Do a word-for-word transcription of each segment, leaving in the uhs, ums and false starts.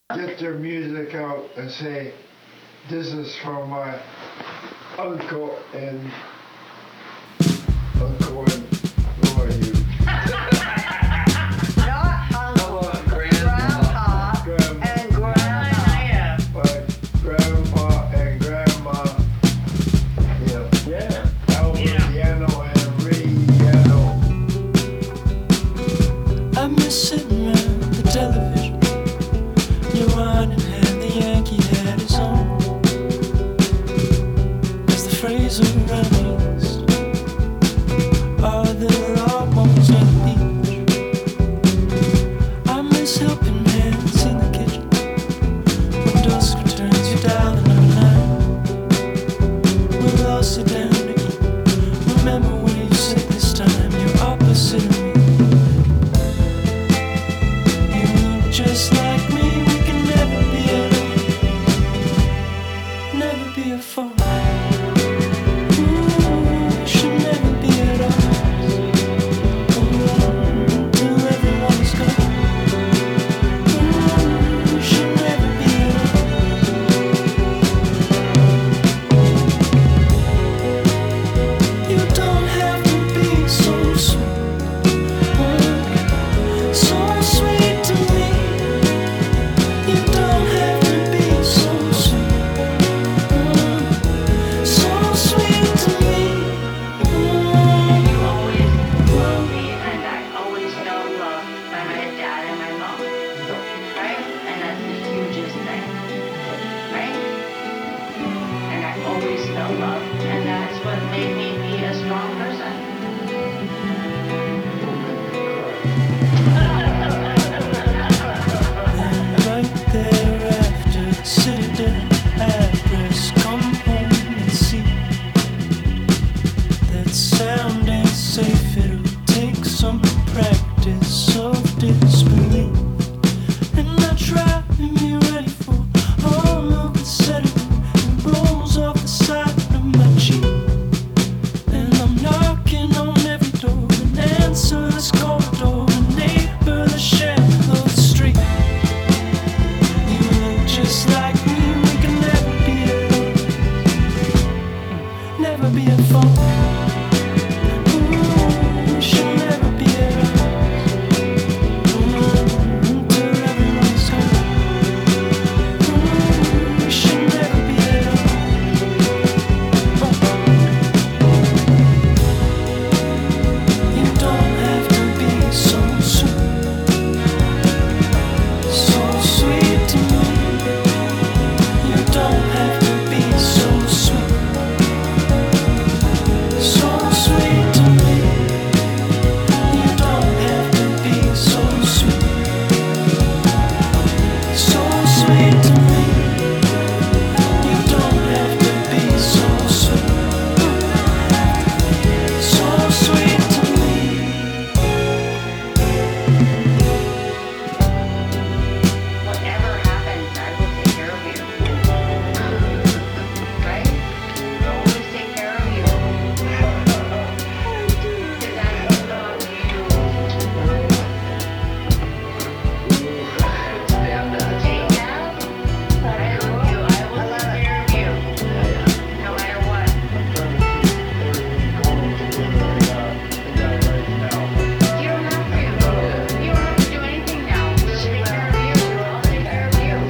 get their music out and say, this is from my uncle and uncle and who are you? Not uncle, grandpa Grandma. and grandma. My grandpa and grandma. Yeah. Yeah. Alvariano and Riano. I miss sitting around the television. You're on and had the Yankee hat his on. As the Fraser runs, are there all moments on the beach? I miss helping hands in the kitchen. When dusk returns, you dial another line. We'll all sit down to eat. Remember when you said this time you're opposite of me. Just like me, we can never be alone. Never be a foe. Ooh, we should never be at odds. Ooh, till everyone's gone. Ooh, we should never be at odds. You don't have to be so sweet. Ooh, so sweet to me. You don't have to be so sweet, mm, so sweet to me. Mm. You always love me, and I always felt loved by my dad and my mom, right? And that's the hugest thing, right? And I always felt loved, and that's what made me be a strong person. And right thereafter, sit down, address, come home and see that sound ain't safe. It'll take some practice of disbelief. And I try to be ready for all of the sediment that rolls off the side of my cheek. And I'm knocking on every door, an answerless corridor, a neighbor, the share of the street. You look just like me, we can never be alone, never be a foe. Ooh, we should never be alone. Ooh, until everyone's gone. Ooh, we should never be alone. You don't have to be so sweet, so sweet to me. You don't have to be so sweet, so sweet to me. You don't have to be so sweet, so sweet to me. You don't have to be so sweet, so sweet to me. Whatever happens, I will take care of you. Right? I'll always take care of you. Because I love you. Take that. I love you. I will take care of you. No matter what. You don't have to. You don't have to do anything now. Just take care of you. I'll take care of you.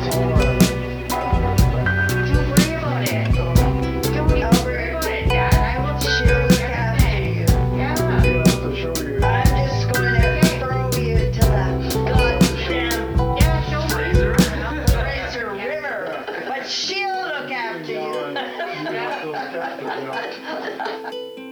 Don't worry about it. Don't even worry about it, Dad. I will take care of everything. Yeah. You have to show you. I'm just going to throw you to the goddamn Yeah, show me. Fraser River, but she'll look after you. You have to look after them.